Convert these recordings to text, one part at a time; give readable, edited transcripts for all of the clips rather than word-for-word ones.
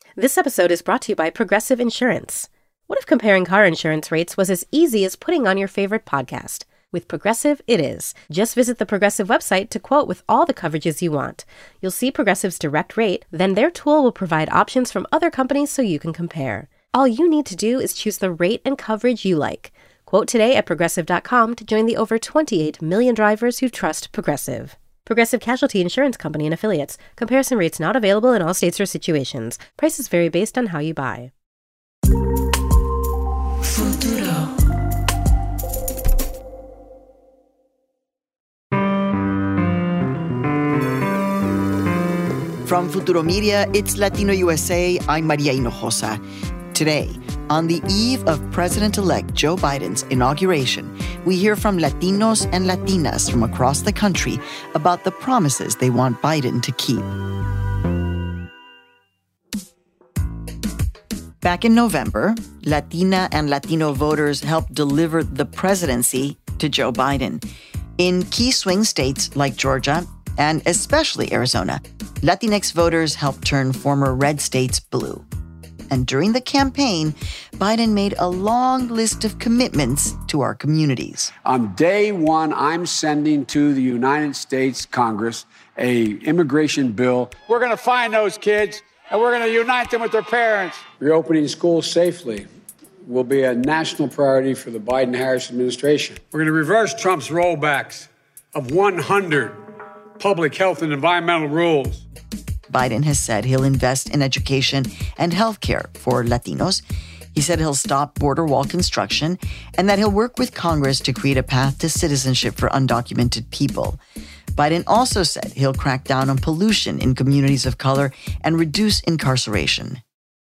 This episode is brought to you by Progressive Insurance. What if comparing car insurance rates was as easy as putting on your favorite podcast? With Progressive, it is. Just visit the Progressive website to quote with all the coverages you want. You'll see Progressive's direct rate, then their tool will provide options from other companies so you can compare. All you need to do is choose the rate and coverage you like. Quote today at Progressive.com to join the over 28 million drivers who trust Progressive. Progressive Casualty Insurance Company and Affiliates. Comparison rates not available in all states or situations. Prices vary based on how you buy. Futuro. From Futuro Media, it's Latino USA. I'm Maria Hinojosa. Today, on the eve of President-elect Joe Biden's inauguration, we hear from Latinos and Latinas from across the country about the promises they want Biden to keep. Back in November, Latina and Latino voters helped deliver the presidency to Joe Biden. In key swing states like Georgia, and especially Arizona, Latinx voters helped turn former red states blue. And during the campaign, Biden made a long list of commitments to our communities. On day one, I'm sending to the United States Congress an immigration bill. We're going to find those kids, and we're going to unite them with their parents. Reopening schools safely will be a national priority for the Biden-Harris administration. We're going to reverse Trump's rollbacks of 100 public health and environmental rules. Biden has said he'll invest in education and healthcare for Latinos. He said he'll stop border wall construction and that he'll work with Congress to create a path to citizenship for undocumented people. Biden also said he'll crack down on pollution in communities of color and reduce incarceration.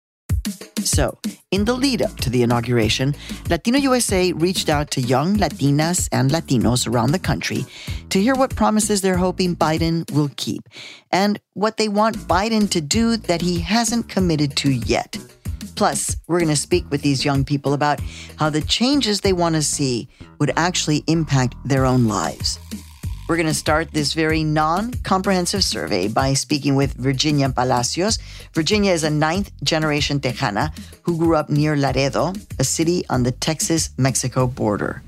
So, in the lead-up to the inauguration, Latino USA reached out to young Latinas and Latinos around the country to hear what promises they're hoping Biden will keep and what they want Biden to do that he hasn't committed to yet. Plus, we're going to speak with these young people about how the changes they want to see would actually impact their own lives. We're going to start this very non-comprehensive survey by speaking with Virginia Palacios. Virginia is a ninth-generation Tejana who grew up near Laredo, a city on the Texas-Mexico border.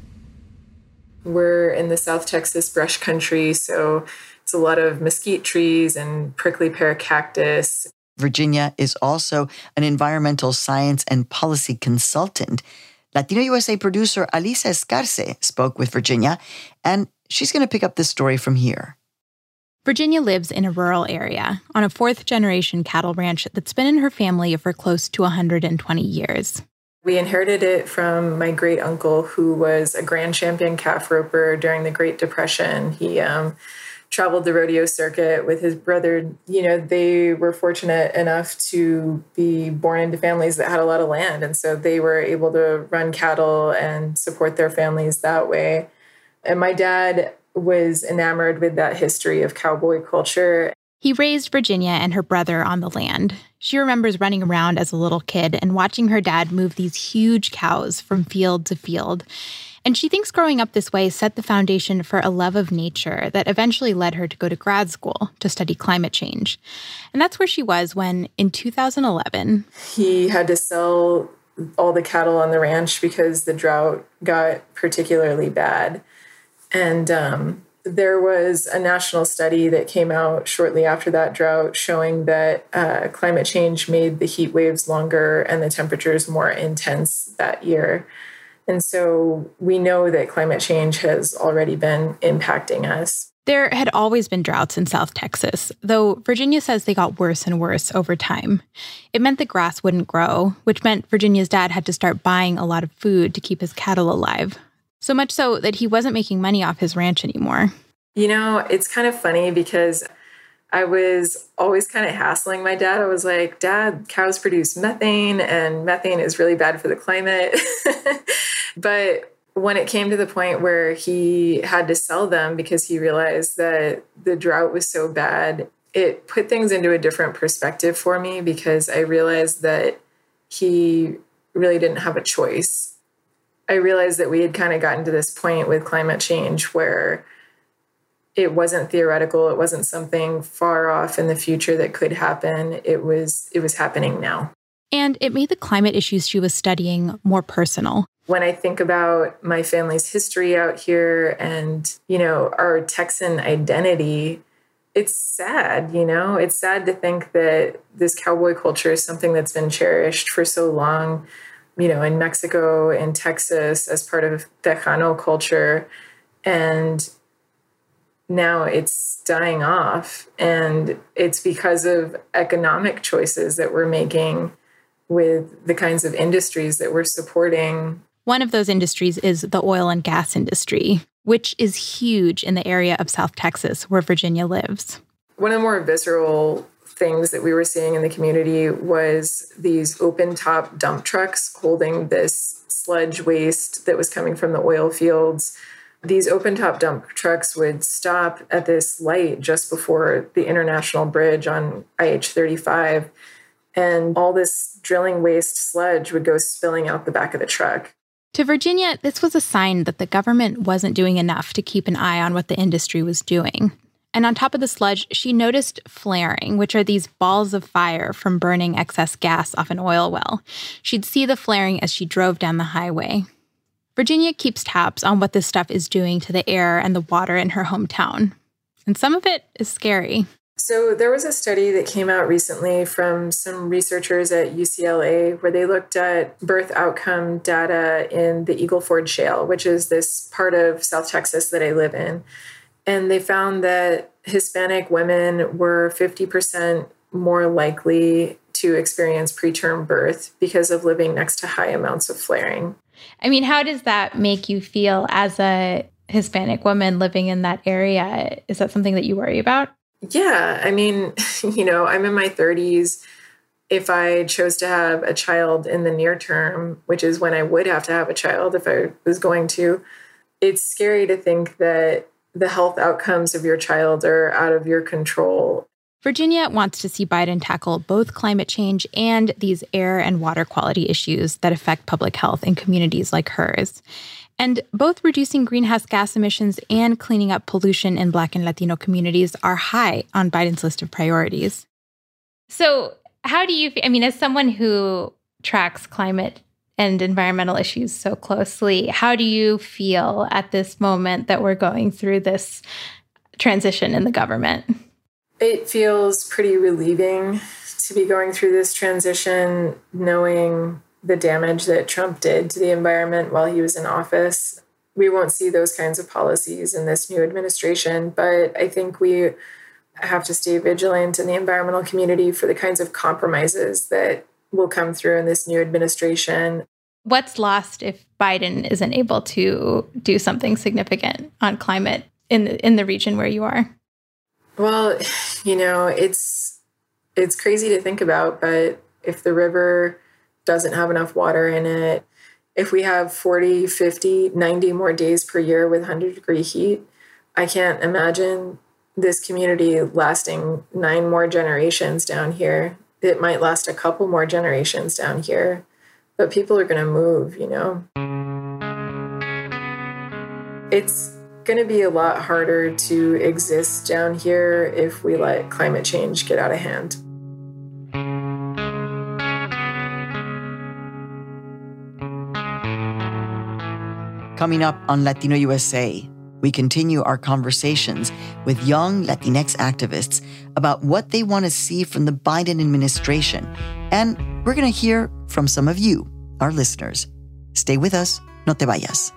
We're in the South Texas brush country, so it's a lot of mesquite trees and prickly pear cactus. Virginia is also an environmental science and policy consultant. Latino USA producer Alisa Escarce spoke with Virginia, and she's going to pick up this story from here. Virginia lives in a rural area on a fourth-generation cattle ranch that's been in her family for close to 120 years. We inherited it from my great-uncle, who was a grand champion calf roper during the Great Depression. He traveled the rodeo circuit with his brother. You know, they were fortunate enough to be born into families that had a lot of land, and so they were able to run cattle and support their families that way. And my dad was enamored with that history of cowboy culture. He raised Virginia and her brother on the land. She remembers running around as a little kid and watching her dad move these huge cows from field to field. And she thinks growing up this way set the foundation for a love of nature that eventually led her to go to grad school to study climate change. And that's where she was when, in 2011, he had to sell all the cattle on the ranch because the drought got particularly bad. And there was a national study that came out shortly after that drought showing that climate change made the heat waves longer and the temperatures more intense that year. And so we know that climate change has already been impacting us. There had always been droughts in South Texas, though Virginia says they got worse and worse over time. It meant the grass wouldn't grow, which meant Virginia's dad had to start buying a lot of food to keep his cattle alive. So much so that he wasn't making money off his ranch anymore. You know, it's kind of funny because I was always kind of hassling my dad. I was like, Dad, cows produce methane, and methane is really bad for the climate. But when it came to the point where he had to sell them because he realized that the drought was so bad, it put things into a different perspective for me because I realized that he really didn't have a choice. I realized that we had kind of gotten to this point with climate change where it wasn't theoretical. It wasn't something far off in the future that could happen. It was happening now. And it made the climate issues she was studying more personal. When I think about my family's history out here and, our Texan identity, it's sad, It's sad to think that this cowboy culture is something that's been cherished for so long, in Mexico and Texas as part of Tejano culture. And now it's dying off. And it's because of economic choices that we're making with the kinds of industries that we're supporting. One of those industries is the oil and gas industry, which is huge in the area of South Texas where Virginia lives. One of the more visceral things that we were seeing in the community was these open-top dump trucks holding this sludge waste that was coming from the oil fields. These open-top dump trucks would stop at this light just before the International Bridge on IH-35, and all this drilling waste sludge would go spilling out the back of the truck. To Virginia, this was a sign that the government wasn't doing enough to keep an eye on what the industry was doing. And on top of the sludge, she noticed flaring, which are these balls of fire from burning excess gas off an oil well. She'd see the flaring as she drove down the highway. Virginia keeps tabs on what this stuff is doing to the air and the water in her hometown. And some of it is scary. So there was a study that came out recently from some researchers at UCLA where they looked at birth outcome data in the Eagle Ford Shale, which is this part of South Texas that I live in. And they found that Hispanic women were 50% more likely to experience preterm birth because of living next to high amounts of flaring. I mean, how does that make you feel as a Hispanic woman living in that area? Is that something that you worry about? Yeah. I mean, I'm in my 30s. If I chose to have a child in the near term, which is when I would have to have a child if I was going to, it's scary to think that the health outcomes of your child are out of your control. Virginia wants to see Biden tackle both climate change and these air and water quality issues that affect public health in communities like hers. And both reducing greenhouse gas emissions and cleaning up pollution in Black and Latino communities are high on Biden's list of priorities. So how do you feel? I mean, as someone who tracks climate and environmental issues so closely, how do you feel at this moment that we're going through this transition in the government? It feels pretty relieving to be going through this transition, knowing the damage that Trump did to the environment while he was in office. We won't see those kinds of policies in this new administration, but I think we have to stay vigilant in the environmental community for the kinds of compromises that will come through in this new administration. What's lost if Biden isn't able to do something significant on climate in the region where you are? Well, it's crazy to think about, but if the river doesn't have enough water in it, if we have 40, 50, 90 more days per year with 100-degree heat, I can't imagine this community lasting 9 more generations down here. It might last a couple more generations down here, but people are going to move, It's going to be a lot harder to exist down here if we let climate change get out of hand. Coming up on Latino USA, we continue our conversations with young Latinx activists about what they want to see from the Biden administration. And we're going to hear from some of you, our listeners. Stay with us. No te vayas.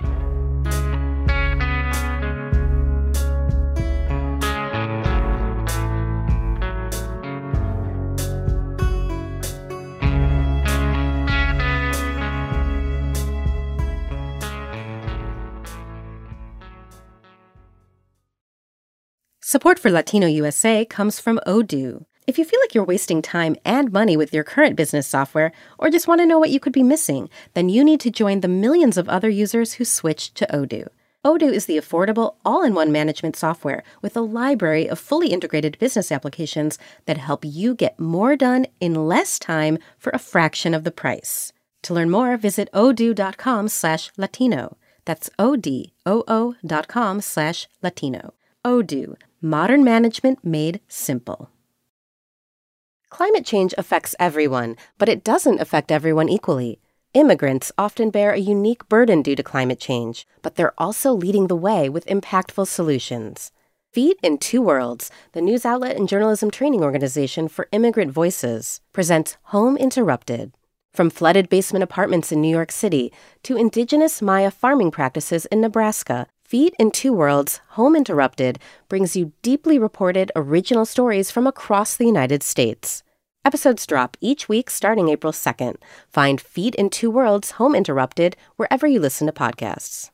Support for Latino USA comes from Odoo. If you feel like you're wasting time and money with your current business software, or just want to know what you could be missing, then you need to join the millions of other users who switched to Odoo. Odoo is the affordable, all-in-one management software with a library of fully integrated business applications that help you get more done in less time for a fraction of the price. To learn more, visit odoo.com/Latino. That's ODOO.com/Latino. Odoo, modern management made simple. Climate change affects everyone, but it doesn't affect everyone equally. Immigrants often bear a unique burden due to climate change, but they're also leading the way with impactful solutions. Feet in Two Worlds, the news outlet and journalism training organization for immigrant voices, presents Home Interrupted. From flooded basement apartments in New York City to indigenous Maya farming practices in Nebraska, Feet in Two Worlds, Home Interrupted brings you deeply reported original stories from across the United States. Episodes drop each week starting April 2nd. Find Feet in Two Worlds, Home Interrupted wherever you listen to podcasts.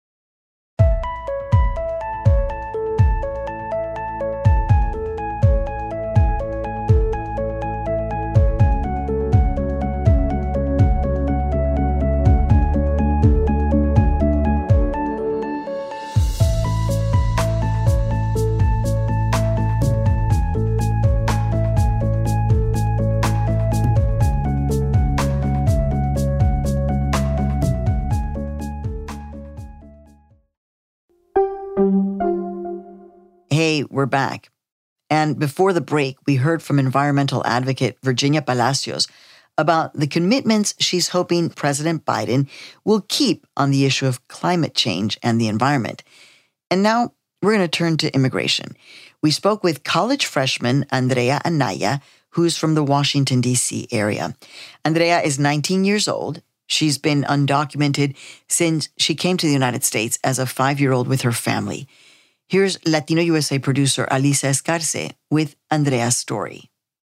Hey, we're back. And before the break, we heard from environmental advocate Virginia Palacios about the commitments she's hoping President Biden will keep on the issue of climate change and the environment. And now we're going to turn to immigration. We spoke with college freshman Andrea Anaya, who's from the Washington, D.C. area. Andrea is 19 years old. She's been undocumented since she came to the United States as a 5-year-old with her family. Here's Latino USA producer Alisa Escarce with Andrea's story.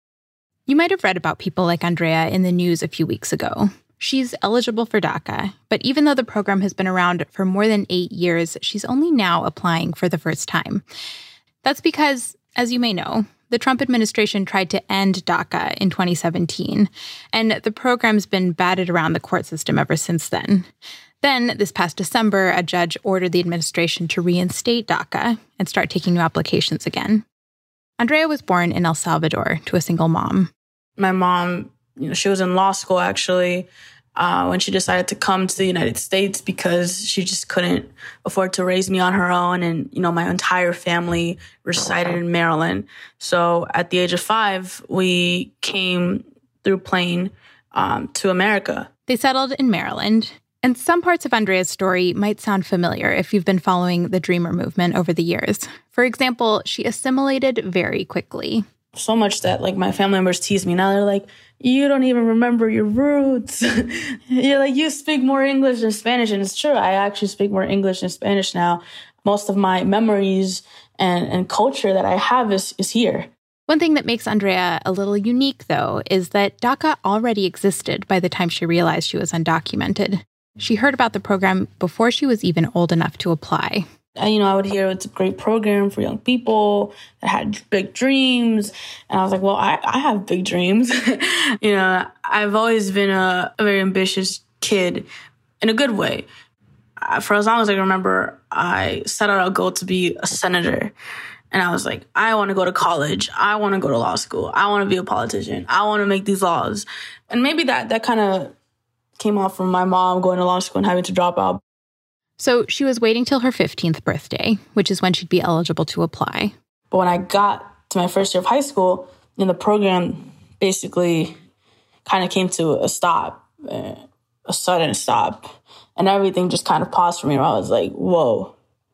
You might have read about people like Andrea in the news a few weeks ago. She's eligible for DACA, but even though the program has been around for more than 8 years, she's only now applying for the first time. That's because, as you may know, the Trump administration tried to end DACA in 2017, and the program's been batted around the court system ever since then. Then, this past December, a judge ordered the administration to reinstate DACA and start taking new applications again. Andrea was born in El Salvador to a single mom. My mom, she was in law school, actually, when she decided to come to the United States because she just couldn't afford to raise me on her own. And, my entire family resided in Maryland. So at the age of 5, we came through plane to America. They settled in Maryland. And some parts of Andrea's story might sound familiar if you've been following the Dreamer movement over the years. For example, she assimilated very quickly. So much that, my family members tease me. Now they're like, you don't even remember your roots. You're like, you speak more English than Spanish. And it's true. I actually speak more English than Spanish now. Most of my memories and culture that I have is here. One thing that makes Andrea a little unique, though, is that DACA already existed by the time she realized she was undocumented. She heard about the program before she was even old enough to apply. I would hear it's a great program for young people that had big dreams. And I was like, well, I have big dreams. I've always been a very ambitious kid in a good way. For as long as I can remember, I set out a goal to be a senator. And I was like, I want to go to college. I want to go to law school. I want to be a politician. I want to make these laws. And maybe that kind of came off from my mom going to law school and having to drop out. So she was waiting till her 15th birthday, which is when she'd be eligible to apply. But when I got to my first year of high school, the program basically kind of came to a stop, a sudden stop. And everything just kind of paused for me. I was like, whoa,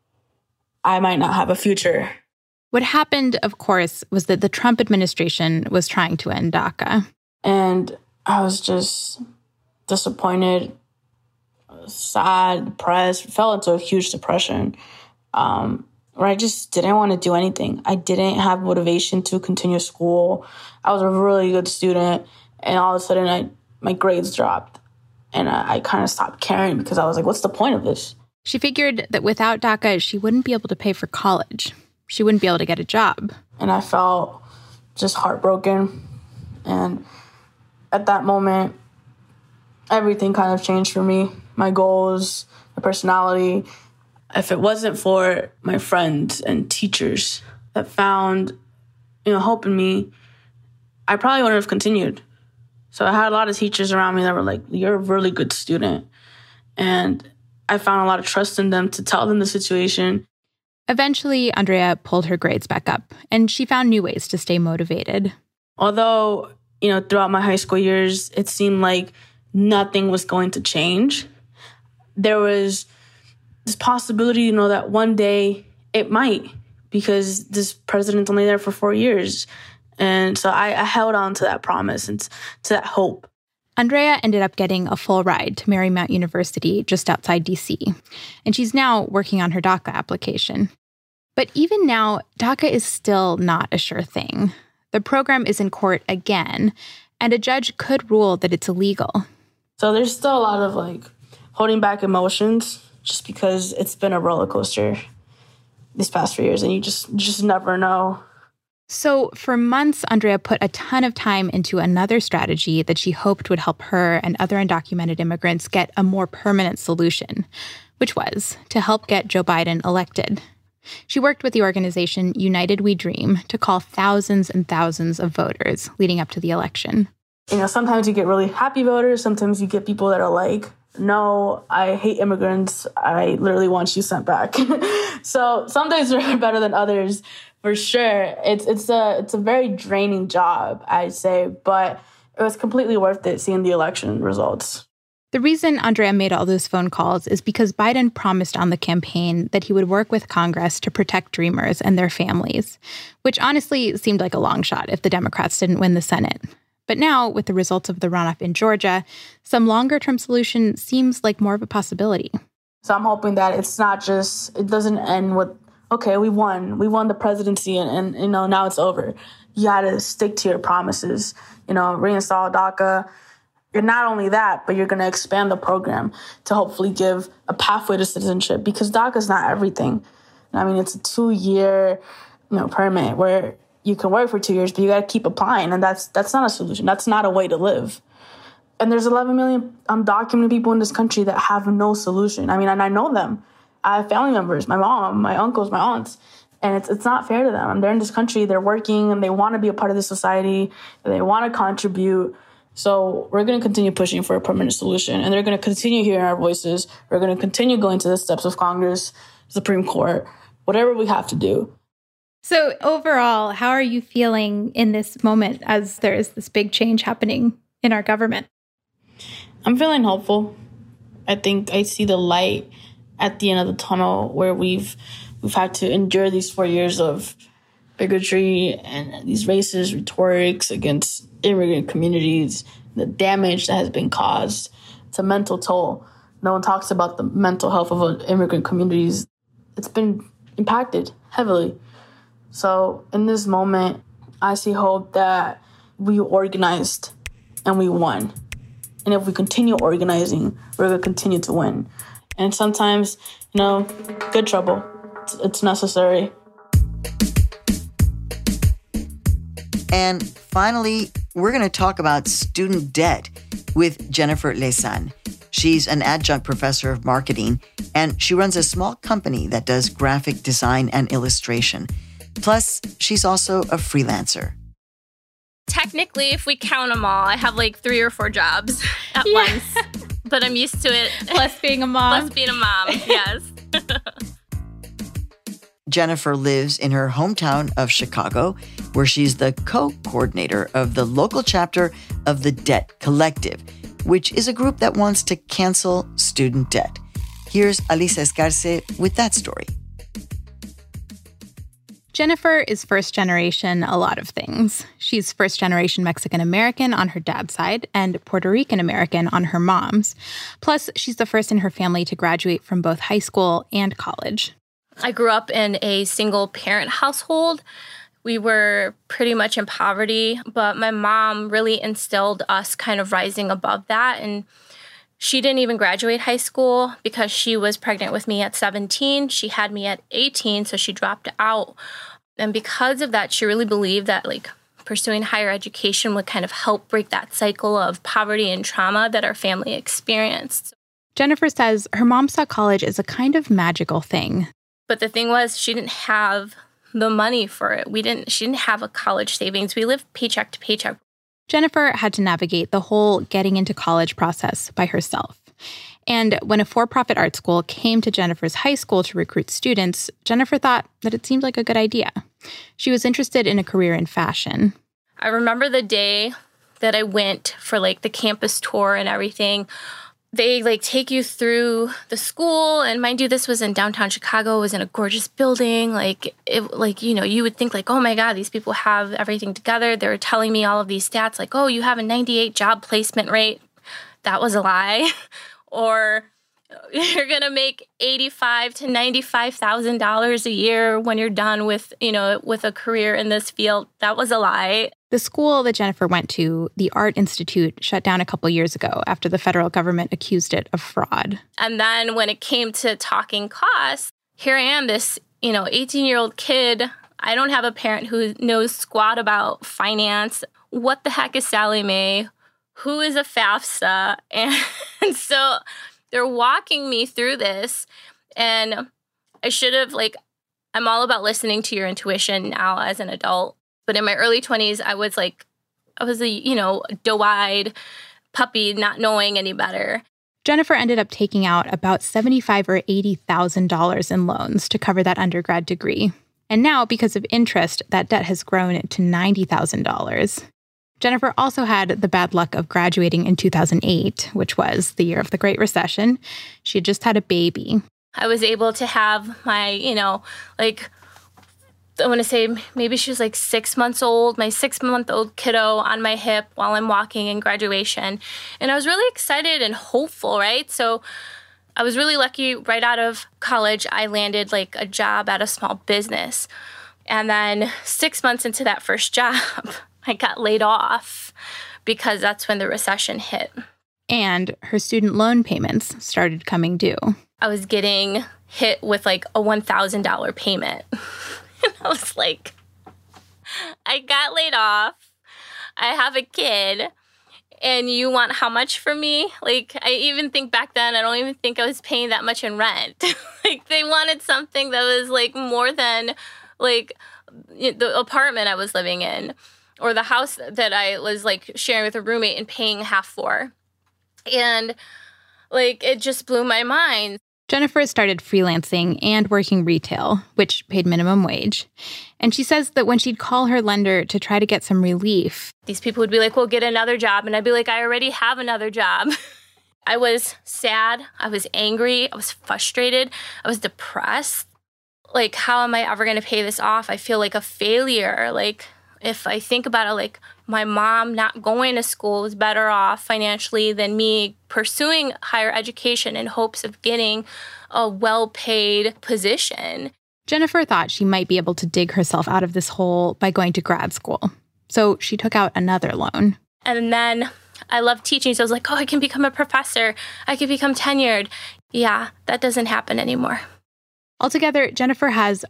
I might not have a future. What happened, of course, was that the Trump administration was trying to end DACA. And I was just disappointed, sad, depressed, fell into a huge depression where I just didn't want to do anything. I didn't have motivation to continue school. I was a really good student, and all of a sudden my grades dropped. And I kind of stopped caring because I was like, what's the point of this? She figured that without DACA, she wouldn't be able to pay for college. She wouldn't be able to get a job. And I felt just heartbroken. And at that moment, everything kind of changed for me. My goals, my personality. If it wasn't for my friends and teachers that found, hope in me, I probably wouldn't have continued. So I had a lot of teachers around me that were like, you're a really good student. And I found a lot of trust in them to tell them the situation. Eventually, Andrea pulled her grades back up, and she found new ways to stay motivated. Although, throughout my high school years, it seemed like nothing was going to change, there was this possibility, that one day it might, because this president's only there for 4 years. And so I held on to that promise and to that hope. Andrea ended up getting a full ride to Marymount University just outside D.C., and she's now working on her DACA application. But even now, DACA is still not a sure thing. The program is in court again, and a judge could rule that it's illegal. So there's still a lot of holding back emotions just because it's been a roller coaster these past few years, and you just never know. So for months, Andrea put a ton of time into another strategy that she hoped would help her and other undocumented immigrants get a more permanent solution, which was to help get Joe Biden elected. She worked with the organization United We Dream to call thousands and thousands of voters leading up to the election. Sometimes you get really happy voters. Sometimes you get people that are like, no, I hate immigrants. I literally want you sent back. So some days are better than others, for sure. It's a very draining job, I'd say, but it was completely worth it seeing the election results. The reason Andrea made all those phone calls is because Biden promised on the campaign that he would work with Congress to protect Dreamers and their families, which honestly seemed like a long shot if the Democrats didn't win the Senate. But now, with the results of the runoff in Georgia, some longer-term solution seems like more of a possibility. So I'm hoping that it doesn't end with, okay, we won the presidency and now it's over. You got to stick to your promises, reinstall DACA. You're not only that, but you're going to expand the program to hopefully give a pathway to citizenship, because DACA is not everything. It's a 2-year, permit where you can work for 2 years, but you got to keep applying. And that's not a solution. That's not a way to live. And there's 11 million undocumented people in this country that have no solution. And I know them. I have family members, my mom, my uncles, my aunts. And it's not fair to them. They're in this country, they're working, and they want to be a part of this society, and they want to contribute. So we're going to continue pushing for a permanent solution, and they're going to continue hearing our voices. We're going to continue going to the steps of Congress, Supreme Court, whatever we have to do. So overall, how are you feeling in this moment as there is this big change happening in our government? I'm feeling hopeful. I think I see the light at the end of the tunnel, where we've had to endure these 4 years of bigotry and these racist rhetorics against immigrant communities, the damage that has been caused. It's a mental toll. No one talks about the mental health of immigrant communities. It's been impacted heavily. So in this moment, I see hope that we organized and we won. And if we continue organizing, we're going to continue to win. And sometimes, good trouble. It's necessary. And finally, we're going to talk about student debt with Jennifer Lesan. She's an adjunct professor of marketing, and she runs a small company that does graphic design and illustration. Plus, she's also a freelancer. Technically, if we count them all, I have 3 or 4 jobs at once. But I'm used to it. Plus being a mom. Yes. Jennifer lives in her hometown of Chicago, where she's the co-coordinator of the local chapter of the Debt Collective, which is a group that wants to cancel student debt. Here's Alisa Escarce with that story. Jennifer is first-generation a lot of things. She's first-generation Mexican-American on her dad's side and Puerto Rican-American on her mom's. Plus, she's the first in her family to graduate from both high school and college. I grew up in a single-parent household. We were pretty much in poverty, but my mom really instilled us kind of rising above that. And she didn't even graduate high school because she was pregnant with me at 17. She had me at 18, so she dropped out. And because of that, she really believed that pursuing higher education would kind of help break that cycle of poverty and trauma that our family experienced. Jennifer says her mom saw college as a kind of magical thing. But the thing was, she didn't have the money for it. She didn't have a college savings. We lived paycheck to paycheck. Jennifer had to navigate the whole getting into college process by herself. And when a for-profit art school came to Jennifer's high school to recruit students, Jennifer thought that it seemed like a good idea. She was interested in a career in fashion. I remember the day that I went for the campus tour and everything. They take you through the school, and mind you, this was in downtown Chicago. It was in a gorgeous building. You would think oh my God, these people have everything together. They were telling me all of these stats, oh, you have a 98 job placement rate. That was a lie. Or you're gonna make $85,000 to $95,000 a year when you're done with a career in this field. That was a lie. The school that Jennifer went to, the Art Institute, shut down a couple years ago after the federal government accused it of fraud. And then when it came to talking costs, here I am, this 18-year-old kid. I don't have a parent who knows squat about finance. What the heck is Sallie Mae? Who is a FAFSA? And so they're walking me through this, and I should have, I'm all about listening to your intuition now as an adult. But in my early 20s, I was a doe-eyed puppy not knowing any better. Jennifer ended up taking out about $75,000 or $80,000 in loans to cover that undergrad degree. And now, because of interest, that debt has grown to $90,000. Jennifer also had the bad luck of graduating in 2008, which was the year of the Great Recession. She had just had a baby. I was able to have my, I want to say maybe she was 6 months old, my 6-month-old kiddo on my hip while I'm walking in graduation. And I was really excited and hopeful, right? So I was really lucky. Right out of college, I landed a job at a small business. And then 6 months into that first job, I got laid off because that's when the recession hit. And her student loan payments started coming due. I was getting hit with a $1,000 payment. And I was I got laid off. I have a kid. And you want how much from me? I even think back then, I don't even think I was paying that much in rent. They wanted something that was more than the apartment I was living in or the house that I was sharing with a roommate and paying half for. And it just blew my mind. Jennifer started freelancing and working retail, which paid minimum wage. And she says that when she'd call her lender to try to get some relief, these people would be well, get another job. And I'd be I already have another job. I was sad. I was angry. I was frustrated. I was depressed. How am I ever going to pay this off? I feel like a failure. If I think about it, my mom not going to school was better off financially than me pursuing higher education in hopes of getting a well-paid position. Jennifer thought she might be able to dig herself out of this hole by going to grad school. So she took out another loan. And then I love teaching, so I was I can become a professor. I can become tenured. Yeah, that doesn't happen anymore. Altogether, Jennifer has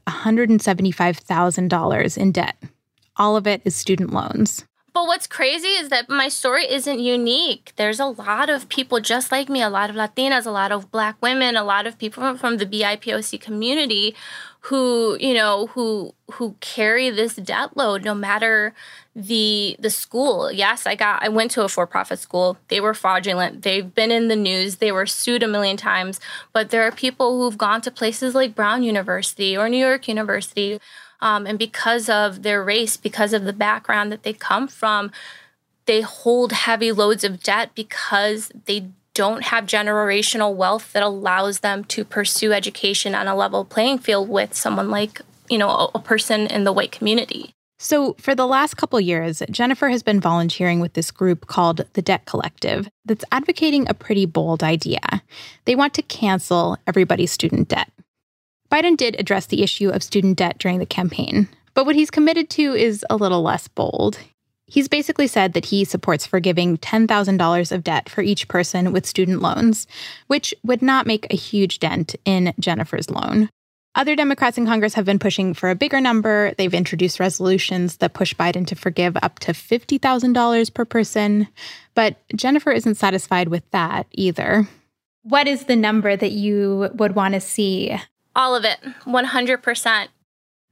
$175,000 in debt. All of it is student loans. But what's crazy is that my story isn't unique. There's a lot of people just like me, a lot of Latinas, a lot of Black women, a lot of people from the BIPOC community who carry this debt load no matter the school. Yes, I went to a for-profit school. They were fraudulent. They've been in the news. They were sued a million times. But there are people who've gone to places like Brown University or New York University. And because of their race, because of the background that they come from, they hold heavy loads of debt because they don't have generational wealth that allows them to pursue education on a level playing field with someone a person in the white community. So for the last couple years, Jennifer has been volunteering with this group called the Debt Collective that's advocating a pretty bold idea. They want to cancel everybody's student debt. Biden did address the issue of student debt during the campaign, but what he's committed to is a little less bold. He's basically said that he supports forgiving $10,000 of debt for each person with student loans, which would not make a huge dent in Jennifer's loan. Other Democrats in Congress have been pushing for a bigger number. They've introduced resolutions that push Biden to forgive up to $50,000 per person. But Jennifer isn't satisfied with that either. What is the number that you would want to see? All of it, 100%.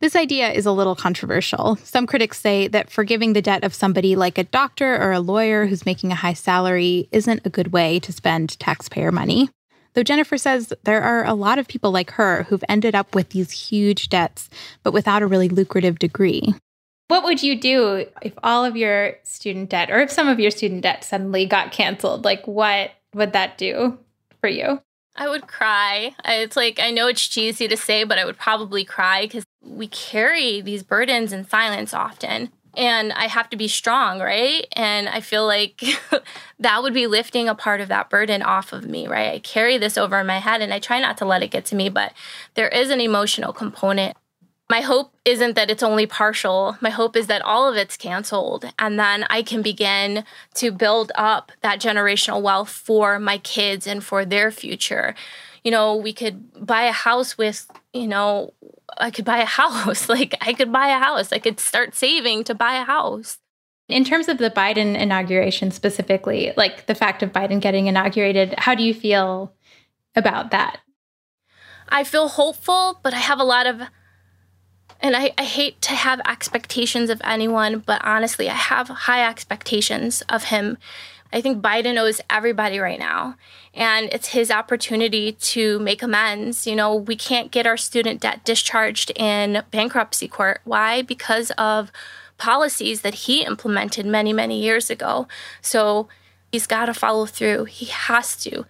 This idea is a little controversial. Some critics say that forgiving the debt of somebody like a doctor or a lawyer who's making a high salary isn't a good way to spend taxpayer money. Though Jennifer says there are a lot of people like her who've ended up with these huge debts, but without a really lucrative degree. What would you do if all of your student debt, or if some of your student debt suddenly got canceled? Like, what would that do for you? I would cry. It's like, I know it's cheesy to say, but I would probably cry because we carry these burdens in silence often. And I have to be strong, right? And I feel like that would be lifting a part of that burden off of me, right? I carry this over my head and I try not to let it get to me, but there is an emotional component. My hope isn't that it's only partial. My hope is that all of it's canceled. And then I can begin to build up that generational wealth for my kids and for their future. You know, we could buy a house with, I could buy a house. I could start saving to buy a house. In terms of the Biden inauguration specifically, like the fact of Biden getting inaugurated, how do you feel about that? I feel hopeful, but I have a lot of, and I hate to have expectations of anyone, but honestly, I have high expectations of him. I think Biden owes everybody right now, and it's his opportunity to make amends. We can't get our student debt discharged in bankruptcy court. Why? Because of policies that he implemented many, many years ago. So he's got to follow through. He has to.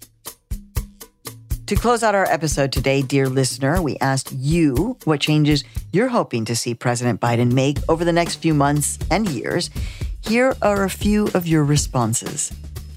To close out our episode today, dear listener, we asked you what changes you're hoping to see President Biden make over the next few months and years. Here are a few of your responses.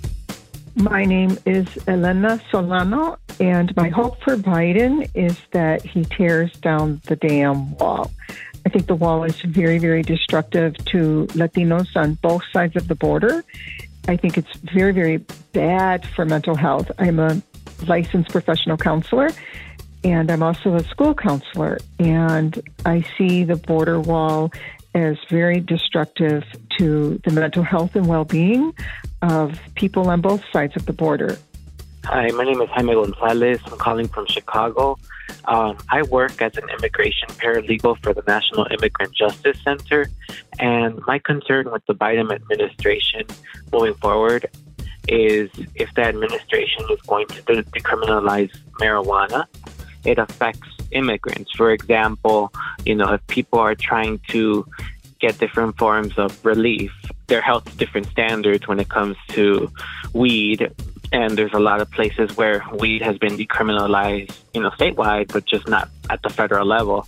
My name is Elena Solano, and my hope for Biden is that he tears down the damn wall. I think the wall is very, very destructive to Latinos on both sides of the border. I think it's very, very bad for mental health. I'm a licensed professional counselor, and I'm also a school counselor, and I see the border wall as very destructive to the mental health and well-being of people on both sides of the border. Hi, my name is Jaime Gonzalez. I'm calling from Chicago. I work as an immigration paralegal for the National Immigrant Justice Center, and my concern with the Biden administration moving forward is if the administration is going to decriminalize marijuana, it affects immigrants. For example, if people are trying to get different forms of relief, they're held to different standards when it comes to weed. And there's a lot of places where weed has been decriminalized, statewide, but just not at the federal level.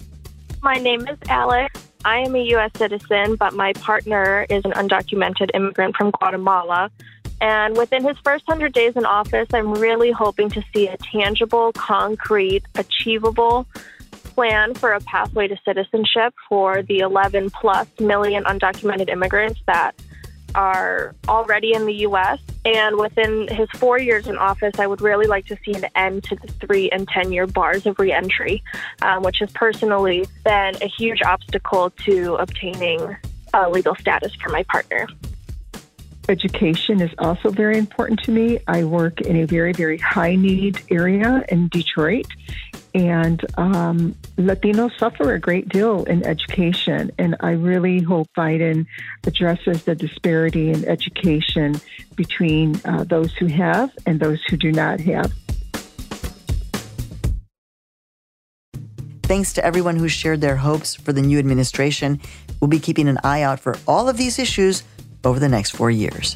My name is Alex. I am a U.S. citizen, but my partner is an undocumented immigrant from Guatemala. And within his first 100 days in office, I'm really hoping to see a tangible, concrete, achievable plan for a pathway to citizenship for the 11+ million undocumented immigrants that are already in the U.S. And within his 4 years in office, I would really like to see an end to the 3- and 10-year bars of reentry, which has personally been a huge obstacle to obtaining legal status for my partner. Education is also very important to me. I work in a very, very high-need area in Detroit, and Latinos suffer a great deal in education, and I really hope Biden addresses the disparity in education between those who have and those who do not have. Thanks to everyone who shared their hopes for the new administration. We'll be keeping an eye out for all of these issues over the next 4 years.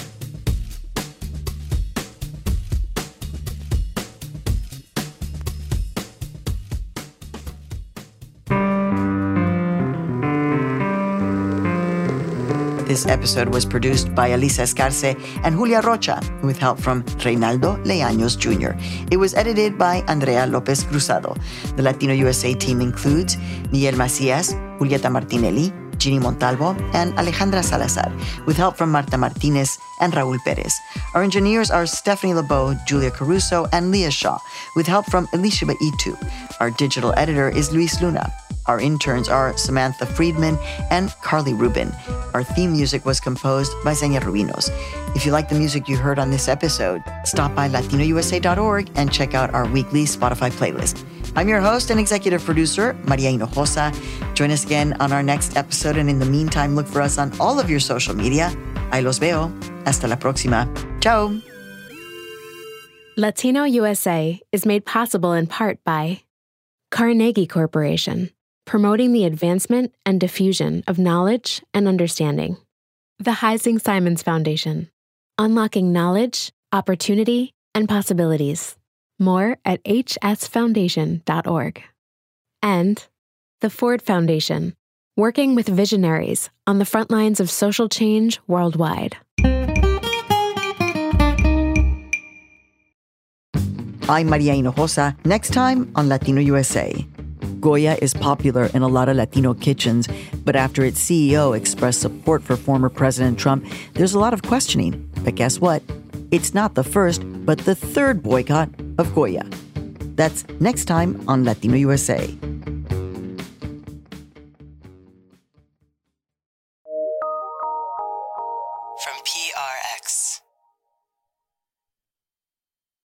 This episode was produced by Alisa Escarce and Julia Rocha, with help from Reynaldo Leaños Jr. It was edited by Andrea Lopez Cruzado. The Latino USA team includes Miguel Macias, Julieta Martinelli, Ginny Montalvo, and Alejandra Salazar, with help from Marta Martinez and Raul Perez. Our engineers are Stephanie LeBeau, Julia Caruso, and Leah Shaw, with help from Elishaba Itu. Our digital editor is Luis Luna. Our interns are Samantha Friedman and Carly Rubin. Our theme music was composed by Xenia Rubinos. If you like the music you heard on this episode, stop by latinousa.org and check out our weekly Spotify playlist. I'm your host and executive producer, Maria Hinojosa. Join us again on our next episode. And in the meantime, look for us on all of your social media. Ahí los veo. Hasta la próxima. Ciao. Latino USA is made possible in part by Carnegie Corporation, promoting the advancement and diffusion of knowledge and understanding. The Heising Simons Foundation, unlocking knowledge, opportunity, and possibilities. More at hsfoundation.org. And the Ford Foundation, working with visionaries on the front lines of social change worldwide. I'm Maria Hinojosa. Next time on Latino USA. Goya is popular in a lot of Latino kitchens, but after its CEO expressed support for former President Trump, there's a lot of questioning. But guess what? It's not the first, but the third boycott of Goya. That's next time on Latino USA.